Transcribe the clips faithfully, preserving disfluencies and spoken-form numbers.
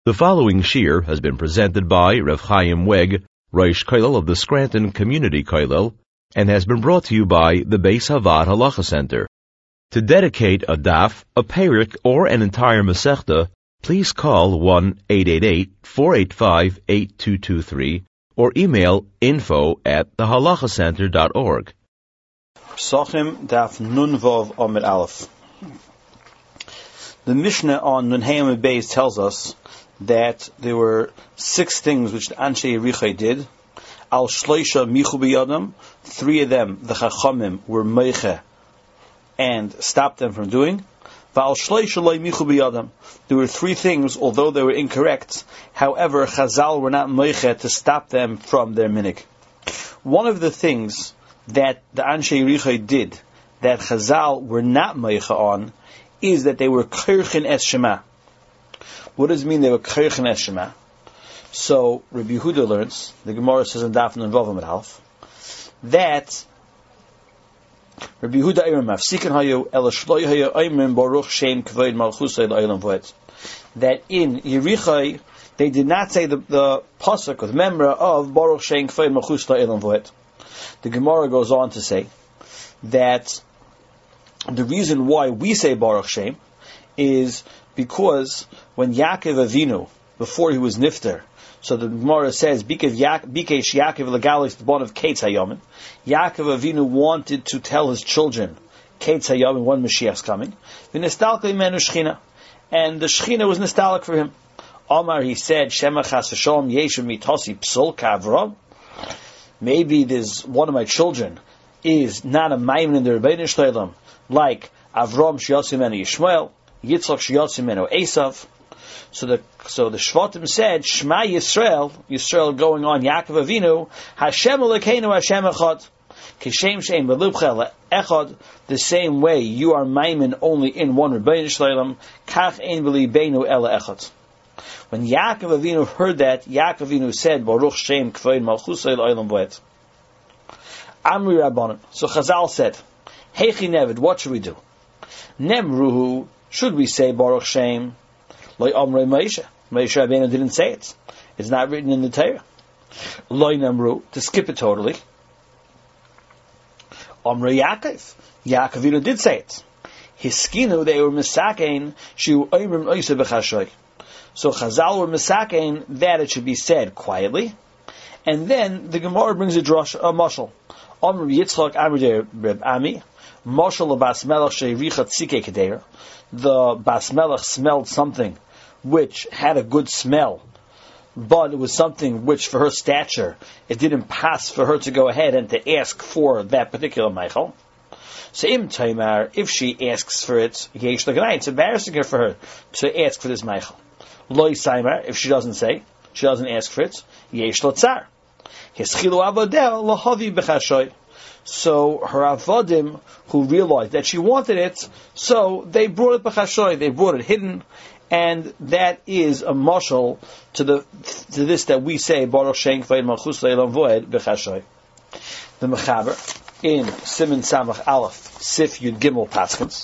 The following shir has been presented by Rav Chaim Weg, Rosh Kollel of the Scranton Community Kollel, and has been brought to you by the Beis Havad Halacha Center. To dedicate a daf, a perik, or an entire masechta, please call one eight eight eight, four eight five, eight two two three or email info at thehalachacenter dot org. Psachim daf Nun Vav Amid Aleph. The Mishnah on Nun Hey Amid Beis tells us that there were six things which the Anshe Yerichai did. Al Shloisha Michu B'Yadam, three of them, the Chachamim, were Meiche and stopped them from doing. V'al Shloisha Loi Michu B'Yadam, there were three things, although they were incorrect, however, Chazal were not Meiche to stop them from their minig. One of the things that the Anshe Yerichai did, that Chazal were not Meiche on, is that they were Kirchin Es Shema. What does it mean they were Kirchin Es Shema? So Rabbi Yehuda learns, the Gemara says in Daf Nun Vav Amid Aleph, that Rabbi Yehuda Eirim Mafsikin Hayu El Shloi Hayu Eirim Baruch Shem Kavod Malchusay L'Olam V'et, that in Yerichai they did not say the, the pasuk or the memra of Baruch Shem Kavod Malchusay L'Olam V'et. The Gemara goes on to say that the reason why we say Baruch Shem is because when Yaakov Avinu, before he was Nifter, so the Gemara says, Bikesh Yaakov Legalis, the born of Ketz Hayamin, Yaakov Avinu wanted to tell his children, Ketz Hayamin, when Mashiach's coming, V'nestalka imenu Shechina, and the Shechina was nostalgic for him. Omar, he said, Shema Chas Hashem Yeshu Mitosi Psul Kavram, maybe there's one of my children is not a Maimin in the Rebbeinu Shleilam, like Avram Shiyosim and Yishmael, Yitzchak Shiyosim and Esav. So the so the Shvatim said, Shema Yisrael, Yisrael going on, Yaakov Avinu, Hashem Elokeinu Hashem Echad, Kishem Shem Belubcha Echad, the same way you are Maimin only in one Rebbeinu Shleilam, Kach Ein B'Libeinu Ela Echad. When Yaakov Avinu heard that, Yaakov Avinu said, Baruch Shem K'vod Malchusay L'Olam V'et. Amri Rabbanan. So Chazal said, Heichi Nevid, what should we do? Nemruhu, should we say Baruch Shem? Loi Amrei Moshe. Moshe Rabbeinu didn't say it. It's not written in the Torah. Loi Nemru, to skip it totally. Amrei Yaakov. Yaakov Avinu did say it. Hiskinu, they were misakein, Shu Oimrim Oisa B'Chashoy. So Chazal were misakein that it should be said quietly. And then the Gemara brings a drush, a mashal. Amr Yitzchak Amr Reb Ami, mashal Bas Melech Sheirichat Sike Kadeir. The Bas Melech smelled something which had a good smell, but it was something which, for her stature, it didn't pass for her to go ahead and to ask for that particular Michael. So Im Taimar, if she asks for it, Yesh Laganai, it's embarrassing her for her to ask for this Michael. Loi Saimar, if she doesn't say, she doesn't ask for it, Yesh Latzar. Hischilu Avodel Lahavi B'Chashoy. So her avodim who realized that she wanted it, so they brought it b'chashoy, they brought it hidden, and that is a mashal to the to this that we say Baruch Shem K'vod Malchusay L'Olam V'et b'chashoy. The Mechaber in Siman Samach Aleph Sif Yud Gimel Paskins.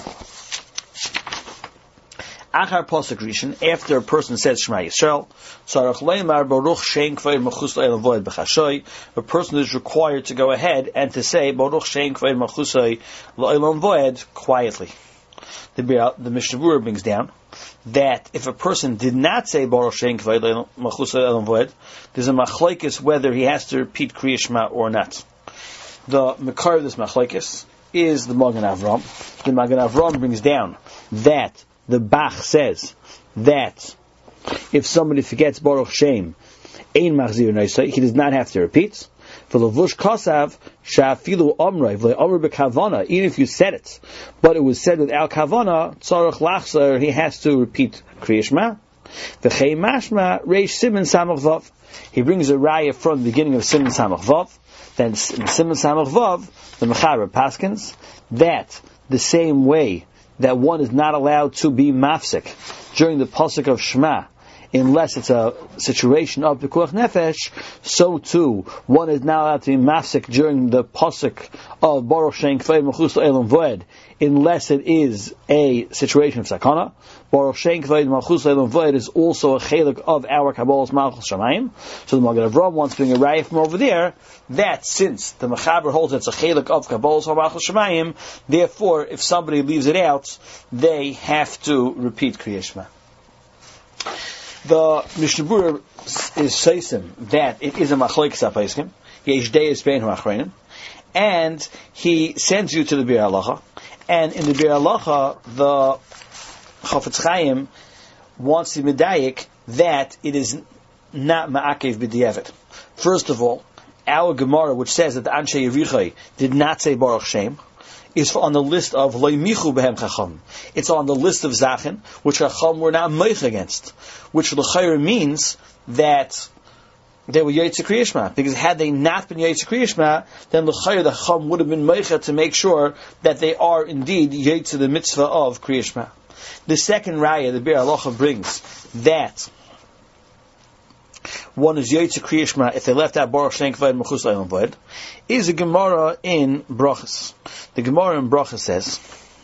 Achar Pasuk Rishon, after a person says Shema Yisrael, Sarach Leimar Baruch Shem K'vod Malchusay L'Olam V'et b'chashoy, a person is required to go ahead and to say Baruch Shem K'vod Malchusay L'Olam V'et quietly. The, the Mishnah Berurah brings down that if a person did not say Baruch Shem K'vod Malchusay L'Olam V'et, there's a machlokes whether he has to repeat Kriya Shema or not. The Mekar of this machlokes is the Magen Avram. The Magen Avram brings down that the Bach says that if somebody forgets Baruch Shem, Ein Machzir Noisai, he does not have to repeat. For Levush Kosav, Shafilu Omrei, V'Omer B'Kavana, even if you said it, but it was said without Kavana, Tzarech Lachzer, he has to repeat Kriya Shema. V'Chei Mashma, Reish Siman Samach Vav. He brings a raya from the beginning of Siman Samach Vav. Then in Siman Samach Vav, the Mechaber Paskins, that the same way that one is not allowed to be mafsik during the pasuk of Shema, unless it's a situation of pikuach nefesh, so too one is now allowed to be mafsik during the pasuk of Baruch Shein Kavod Malchus Le'olam Voed, unless it is a situation of sakana. Baruch Shein Kavod Malchus Le'olam Voed is also a chelik of our Kabbalah's Malchus Shamayim. So the Magen Avraham wants to bring a raya from over there that since the Mechaber holds it's a chelik of Kabbalah's Malchus Shamayim, therefore if somebody leaves it out, they have to repeat Kriyas Shema. The Mishnah Berurah is seisim that it is a machlokes hapaiskim, yesh deis bein ha'achreinim, and he sends you to the Bir Halacha, and in the Bir Halacha, the Chafetz Chaim wants to medayik that it is not ma'akev b'di'evet. First of all, our Gemara, which says that the Anshe Yerichai did not say Baruch Shem, is on the list of Lo Michu Behem Chacham. It's on the list of Zachin, which Chacham were not meich against, which l'chayr means that they were Yotze Kriyas Shema, because had they not been Yotze Kriyas Shema, then l'chayr the Chacham would have been meich to make sure that they are indeed Yotze the mitzvah of Kriyas Shema. The second raya the Bir Halacha brings that one is Yotze Kriyas Shema if they left out Baruch Shein Kavod Malchus Le'olam Voed, is a Gemara in Brachas. The Gemara in Brachas says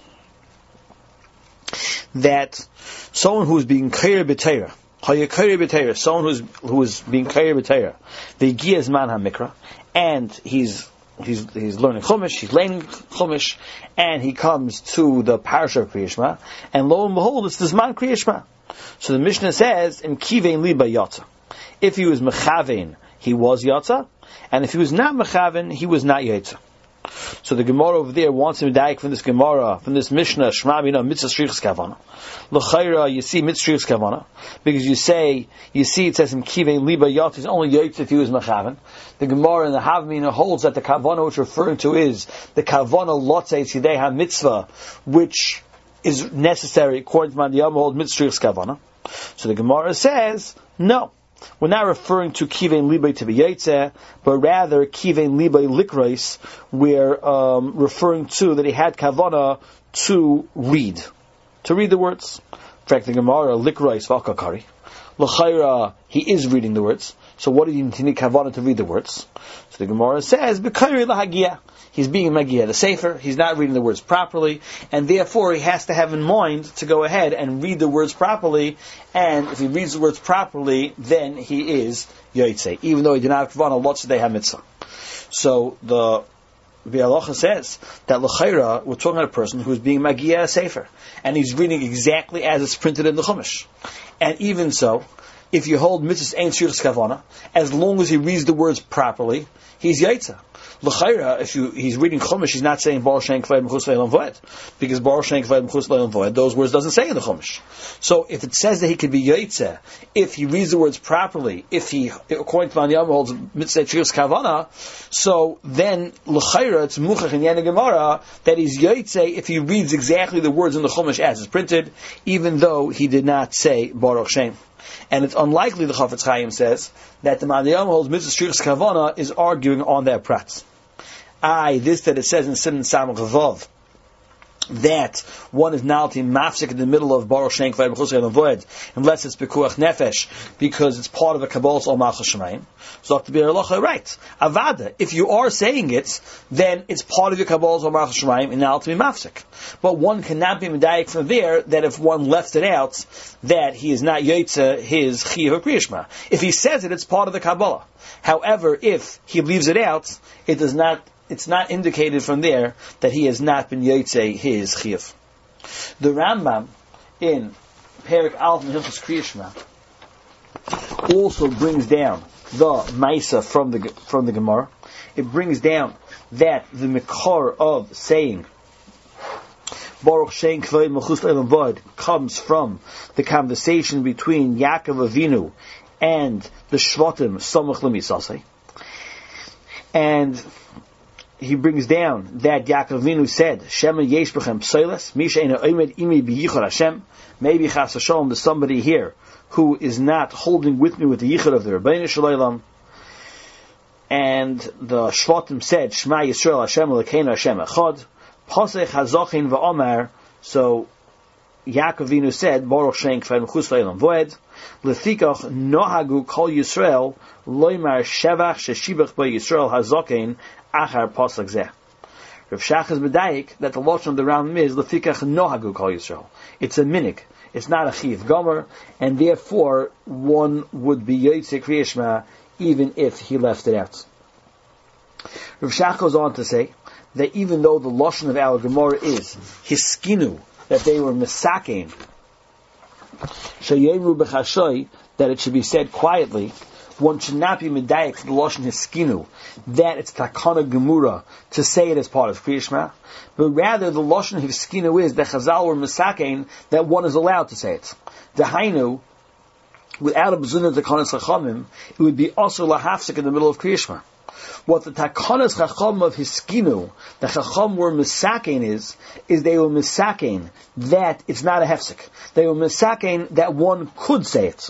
that someone who is being kair b'teira, hayakair b'teira, someone who is who is being kair b'teira, the Giaz Man HaMikra, and he's he's he's learning Chumash, he's learning Chumash, and he comes to the Parsha of Kriyas Shema, and lo and behold, it's the Zman Kriyas Shema. So the Mishnah says, "Im kivein liba yatsa." If he was mechavein, he was yatsa, and if he was not mechavein, he was not yatsa. So the Gemara over there wants him to die from this Gemara, from this Mishnah, Shema Bina Mitzvah Shrichas Kavana. L'chayra, you see Mitzvah Shrichas Kavana, because you say, you see it says in Kivein Liba Yat, is only Yotze if he was Mechaven. The Gemara and the Havmina holds that the Kavana which referring to is the Kavana Lotzei Tzidei HaMitzvah, which is necessary according to Mandiyam hold Mitzvah Shrichas Kavana. So the Gemara says, no. We're not referring to Kivein Libay to be Yotze, but rather Kivein Libay Likreis, we're um, referring to that he had Kavana to read. To read the words. In fact, the Gemara, Likreis Vakakari. L'chayra, he is reading the words. So what do you need Kavana to read the words? So the Gemara says, B'kayri Lahagiyah. He's being Magiyah, the Sefer, he's not reading the words properly, and therefore he has to have in mind to go ahead and read the words properly, and if he reads the words properly, then he is Yotze, even though he did not have Kavana Lotzei HaMitzvah. So the Bir Halacha says that l'chayra, we're talking about a person who's being Magiyah a Sefer, and he's reading exactly as it's printed in the Chumash. And even so, if you hold Mitzvahs Ein Shrichas Kavana, as long as he reads the words properly, he's Yotze. L'chayra, if you, he's reading Chumash, he's not saying Baruch Shein Kavod Malchus Le'olam Voed, because Baruch Shein Kavod Malchus Le'olam Voed, those words doesn't say in the Chumash. So if it says that he could be Yotze, if he reads the words properly, if he, according to Mandiyam holds Mitzvah Shrichas Kavana, so then l'chayra it's Muchach in Yana Gemara that he's Yotze if he reads exactly the words in the Chumash as it's printed, even though he did not say Baruch Shein. And it's unlikely, the Chafetz Chaim says, that the Mandiyam holds Mitzvah Shrichas Kavana is arguing on their prats. I, this that it says in Siman Samach Vav, that one is now to mafsik in the middle of Baruch Shein Kavod Malchus Le'olam Voed, unless it's Pekuach Nefesh, because it's part of a Kabbalah's Ol Malchus Shamayim. So the Bir Halacha, right. Avada, if you are saying it, then it's part of your Kabbalah's Ol Malchus Shamayim, and now to be mafsik. But one cannot be medayik from there, that if one left it out, that he is not Yotze his Chiyuv Kriyas Shema. If he says it, it's part of the Kabbalah. However, if he leaves it out, it does not it's not indicated from there that he has not been Yotze his Chiyuv. The Rambam in Perek Aleph in Hilchos Kriyas Shema also brings down the Maisa from the from the Gemara. It brings down that the Mekar of saying Baruch Shein Kavod Malchus Le'olam Voed comes from the conversation between Yaakov Avinu and the Shvatim Samach L'Misasei. And he brings down that Yaakov Avinu said, Shema yesh b'chem psoiles, mi she'eino omed imi b'yichud Hashem. Maybe chas v'shalom, there's somebody here who is not holding with me with the yichud of the Rebbeinu Shalom. And the Shvatim said, Shema Yisrael Hashem Elokeinu Hashem Echad. Pasech hazachin v'omar. So Yaakov Avinu said, Baruch Shein Kavod Malchus Le'olam Voed. Lefikach nohagu kol Yisrael loymar shevach sheshibach by Yisrael hazokein achar pasuk zeh. Rav Shach is medayik that the lashon of the Rambam is lefikach nohagu kol Yisrael. It's a minik. It's not a chiv gomer, and therefore one would be yotzei Kriya Shema even if he left it out. Rav Shach goes on to say that even though the lashon of our Gemara is hiskinu, that they were misakein, sheyeru b'chashoy, that it should be said quietly, one should not be medayik to the lashon hiskinu, that it's takana gemura to say it as part of Kriya Shema, but rather the lashon hiskinu is that Chazal were misakein, that one is allowed to say it. Dahainu, without a bezunah takanas chachamim, it would be also lahafsik in the middle of Kriya Shema. What the takanas chacham of hiskinu, the chacham were misakein is, is they were misakein that it's not a hefsik. They were misakein that one could say it.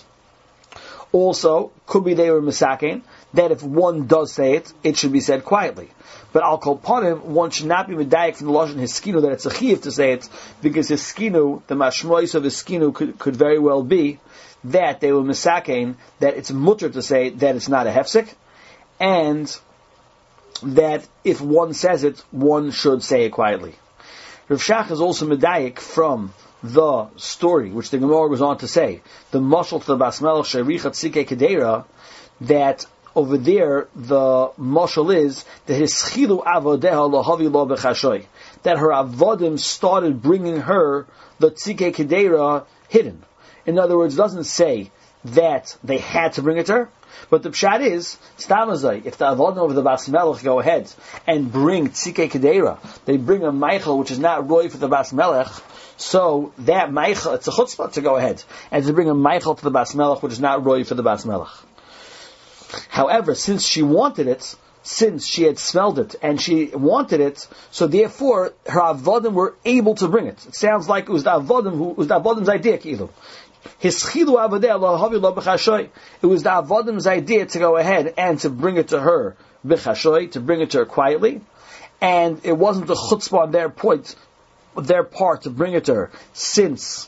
Also, could be they were misakein that if one does say it, it should be said quietly. But al kol panim, one should not be medayik from the lashon hiskinu that it's a chiyuv to say it, because hiskinu, the mashmois of hiskinu could, could very well be that they were misakein that it's mutter to say that it's not a hefsik, and that if one says it, one should say it quietly. Rav Shach is also medayik from the story, which the Gemara goes on to say, the mashal to the Bas Melech Shericha Tzikei Kedera, that over there the mashal is that his chilu avodeha lahavi lo b'chashoy, that her avodim started bringing her the Tzikei Kedera hidden. In other words, it doesn't say that they had to bring it to her, but the pshat is, stamazai, if the avodim over the Bas Melech go ahead and bring Tzikei Kedera, they bring a Meichel which is not roy for the Bas Melech, so that Meichel, it's a chutzpah to go ahead and to bring a Meichel to the Bas Melech which is not roy for the Bas Melech. However, since she wanted it, since she had smelled it and she wanted it, so therefore her avodim were able to bring it. It sounds like it was the avodim who it was the avodim's idea, ki'ilu. His chilu avadeh lahavi lo b'chashoy. It was the avodim's idea to go ahead and to bring it to her b'chashoy, to bring it to her quietly, and it wasn't a chutzpah on their point, their part to bring it to her since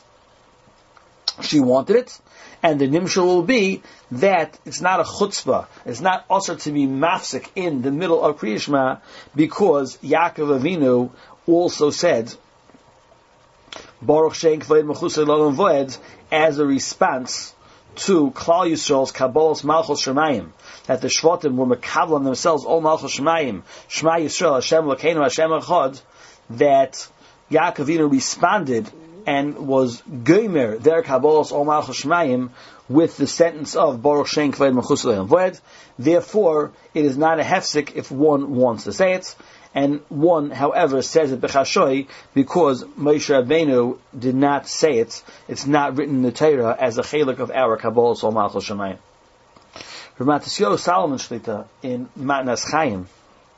she wanted it. And the nimshal will be that it's not a chutzpah, it's not also to be mafsik in the middle of Kriya Shema, because Yaakov Avinu also said Baruch Shein K'vayed Mechusay L'Olam Voed as a response to Klal Yisrael's Kabbalas Malchus Shemayim, that the Shvatim were mekabel on themselves all Malchus Shemayim, Shema Yisrael Hashem L'Keinu Hashem Echad, that Yaakov Avinu responded and was gomer their Kabbalas all Malchus Shemayim with the sentence of Baruch Shein K'vayed Mechusay L'Olam Voed. Therefore, it is not a hefsik if one wants to say it, and one, however, says it b'chashoy because Moshe Rabbeinu did not say it. It's not written in the Torah as a chelik of our Kabbalas all Malchus Shemayim. Rav Matisyahu Solomon Shlita in Matnas Chaim,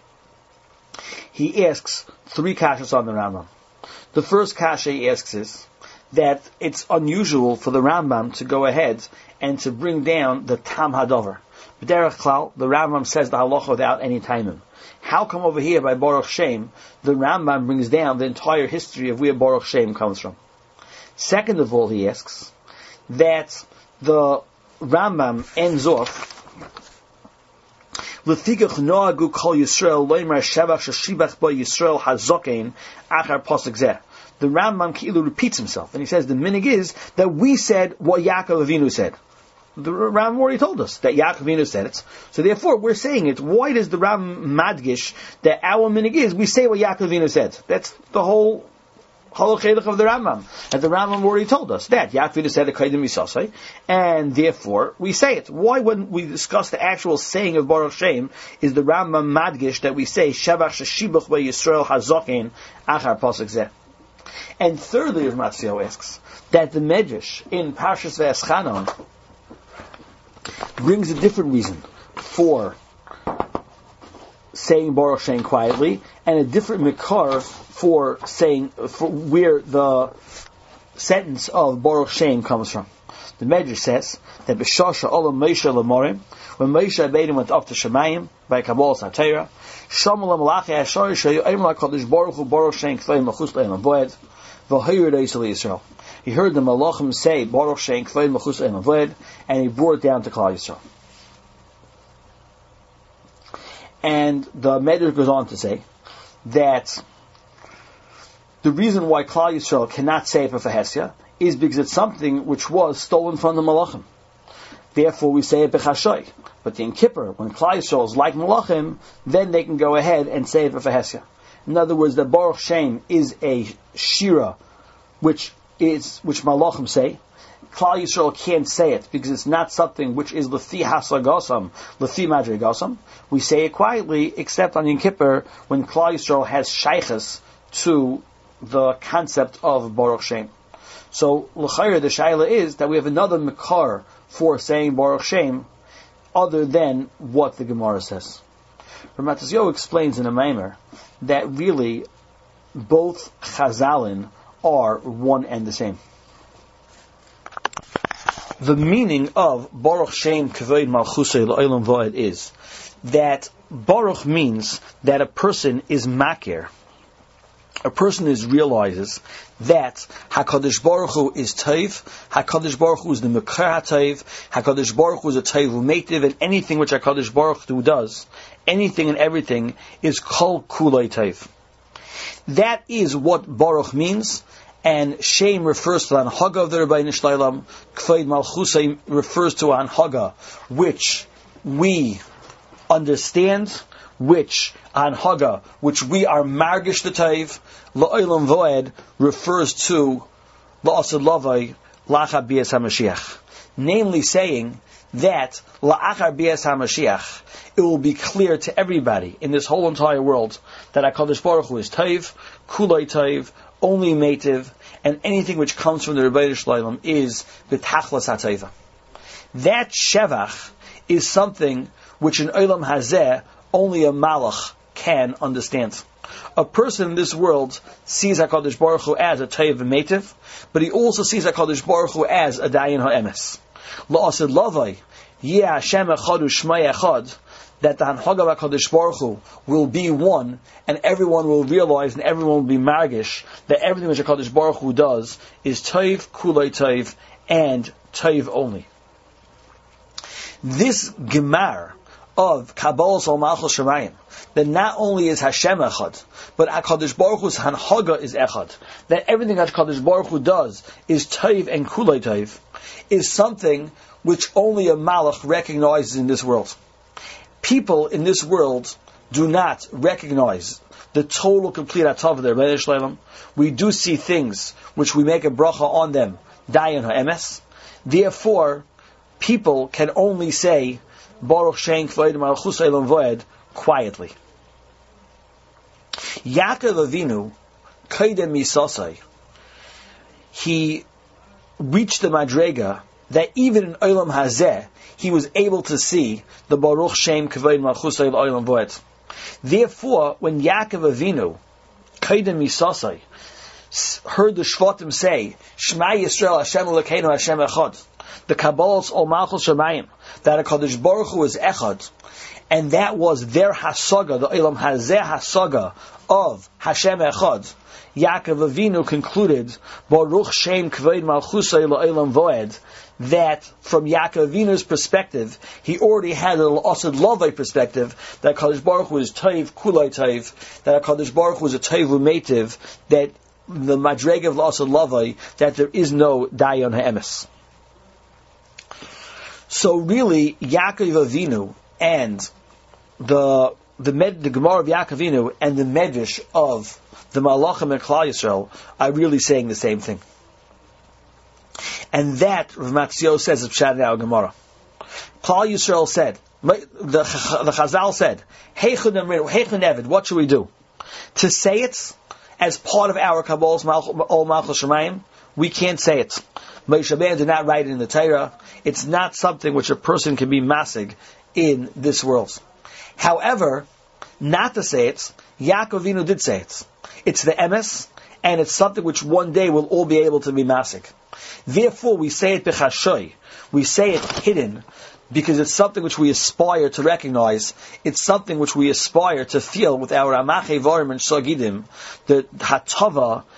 he asks three kashas on the Rambam. The first kasha he asks is that it's unusual for the Rambam to go ahead and to bring down the Tam Hadover. B'derech Klal, the Rambam says the halacha without any timing. How come over here by Baruch Shem, the Rambam brings down the entire history of where Baruch Shem comes from? Second of all, he asks that the Rambam ends off L'fikach noagu kol Yisrael loymar shevach sheshibach ba Yisrael hazokein achar pasuk zeh. The Rambam Ki'ilu repeats himself, and he says the minig is that we said what Yaakov Avinu said. The Rambam already told us that Yaakov Avinu said it, so therefore we're saying it. Why does the Rambam madgish that our minig is we say what Yaakov Avinu said? That's the whole halachedach of the Rambam. And the Rambam already told us that Yaakov Avinu said a kaidim misasai, and therefore we say it. Why wouldn't we discuss the actual saying of Baruch Shem? Is the Rambam madgish that we say Shavach sheshibach by Yisrael hazokein achar pasuk zeh? And thirdly, Rav Matisyahu asks that the Medrash in Parshas V'eschanon brings a different reason for saying Baruch Shem quietly, and a different makar for saying for where the sentence of Baruch Shem comes from. The Medrash says that b'shasha olam Moshe l'morim, when Moshe Rabbeinu went up to Shemayim by Kabbalas HaTorah, Shamu l'malachei hashar sheyoyim l'kadosh Baruch Hu Baruch Shem k'vayim l'chus l'elam voed. v'hayir Yisrael Yisrael. He heard the Malachim say, Baruch Shem Kvod Malchus Olam V'ed, and he brought it down to Klal Yisrael. And the Medrash goes on to say that the reason why Klal Yisrael cannot say it for Hesya is because it's something which was stolen from the Malachim. Therefore, we say it b'chashoy. But in Kippur, when Klal Yisrael is like Malachim, then they can go ahead and say it for Hesya. In other words, the Baruch Shem is a shira, which is which Malachim say. Klal Yisrael can't say it because it's not something which is lefi hasagasam, lefi madrigasam. We say it quietly, except on Yom Kippur when Klal Yisrael has shaychus to the concept of Baruch Shem. So l'chayr, the shaila is that we have another makar for saying Baruch Shem other than what the Gemara says. Ramat Yosef explains in a Maimer that really both Chazalin are one and the same. The meaning of Baruch Shem Kvod Malchusei L'Olam V'ed is that Baruch means that a person is makir. A person is realizes that HaKadosh Baruch Hu is Tov, HaKadosh Baruch Hu is the Mekar HaTov, HaKadosh Baruch Hu is a Tov U'Meitiv, and anything which HaKadosh Baruch Hu does, anything and everything, is Kol Kulei Tov. That is what Baruch means, and Shem refers to the Anhaga of the Rebbeinu Shleilam, Kvod Malchusei refers to Anhaga, which we understand, which Anhaga, which we are margish the Tov, L'Olam V'ed refers to La'asad Lavai La'achar Bias HaMashiach. Namely saying that La'achar Bias HaMashiach, it will be clear to everybody in this whole entire world that HaKadosh Baruch Hu is Tov, Kulei Tov, only Meitiv, and anything which comes from the Rebbeinu Shleilam is B'tachlas HaTova. That Shevach is something which in Olam Hazeh only a Malach can understand. A person in this world sees HaKadosh Baruch Hu as a Tov and Meitiv, but he also sees HaKadosh Baruch Hu as a Dayan HaEmes. La'asad Lavai, Yeh Hashem Echad U'Shmei Echad, that the Hanhaga of HaKadosh Baruch Hu will be one, and everyone will realize and everyone will be margish that everything which HaKadosh Baruch Hu does is Tov, Kulei Tov, and Tov only. This Gemar of Kabbalah Sol Malchus Shemayim, that not only is Hashem Echad, but HaKadosh Baruch Hu's Hanhaga is Echad, that everything that HaKadosh Baruch Hu does is Tov and Kulei Tov, is something which only a Malach recognizes in this world. People in this world do not recognize the total, complete Atov of the Rebbeinu Shleilam. We do see things which we make a bracha on them, Dayan HaEmes. Therefore, people can only say Baruch Shem Kvod Malchus Olam V'ed quietly. Yaakov Avinu, Kaidem Misasai, he reached the Madrega that even in Olam Hazeh, he was able to see the Baruch Shem Kvod Malchus Olam V'ed. Therefore, when Yaakov Avinu, Kaidem Misasai, heard the Shvatim say, Shema Yisrael Hashem Elokeinu Hashem Echad, the Kabbalah Ol Malchus Shemayim, that HaKadosh Baruch Hu is Echad, and that was their Hasaga, the Olam Hazeh Hasaga of Hashem Echad, Yaakov Avinu concluded, Baruch Shem Kvod Malchus Olam V'ed, that from Yaakov Avinu's perspective, he already had a Asad Lavai perspective, that HaKadosh Baruch Hu is Tov, Kulei Tov, that HaKadosh Baruch Hu is a Tov U'Meitiv, that the Madrega of Asad Lavai, that there is no Dayan HaEmes. So really, Yaakov Avinu and the the, med, the Gemara of Yaakov Avinu and the Medrash of the Malachim and Klal Yisrael are really saying the same thing. And that, Rav Matzio says, is Pshat in our Gemara. Klal Yisrael said, the, the Chazal said, Heichun Eved, what should we do? To say it as part of our Kabbalah's Ol Malchus Shemayim, we can't say it. Moshe Rabbeinu did not write it in the Torah. It's not something which a person can be masig in this world. However, not to say it, Yaakov Avinu did say it. It's the emes, and it's something which one day we'll all be able to be masig. Therefore, we say it b'chashoy. We say it hidden, because it's something which we aspire to recognize. It's something which we aspire to feel with our amache varim and shagidim, the hatava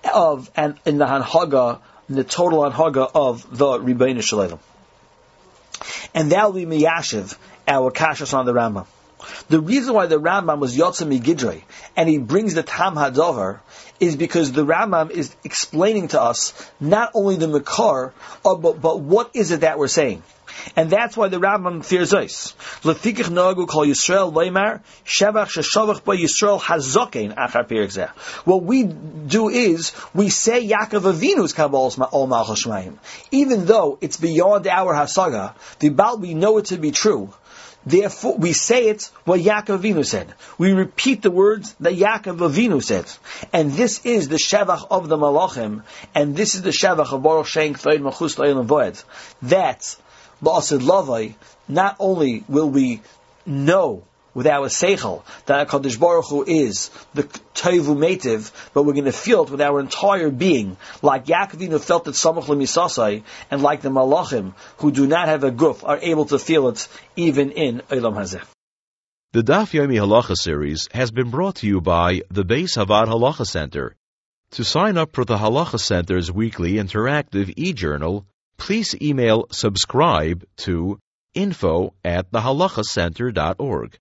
of, and in the Hanhaga, in the total Hanhaga of the Rebbeinu Shalom. And that will be Miyashiv, our Kashas on the Rambam. The reason why the Rambam was Yotze Migidrei, and he brings the Tam Hadover, is because the Rambam is explaining to us not only the Makar, but, but what is it that we're saying. And that's why the Rambam fears us. Lefikich nagu kol Yisrael leimar shevach sheshavach by Yisrael hazokein achar pirik zeh. What we do is we say Yaakov Avinu's kabbalas ol malchus shmayim, even though it's beyond our hasaga. The Baal, we know it to be true. Therefore, we say it what Yaakov Avinu said. We repeat the words that Yaakov Avinu said. And this is the Shevach of the Malachim, and this is the Shevach of Baruch Shein K'vayid Malchus L'Olam Voed. That, Ba'asid Lavai, not only will we know with our Seichel that HaKadosh Baruch Hu is the Toivu Meitiv, but we're going to feel it with our entire being, like Yaakov Avinu felt it Samach L'Misasai, and like the Malachim, who do not have a guf, are able to feel it even in Olam Hazeh. The Daf Yomi Halacha series has been brought to you by the Beis Havad Halacha Center. To sign up for the Halacha Center's weekly interactive e-journal, please email subscribe to info at the halacha center dot org.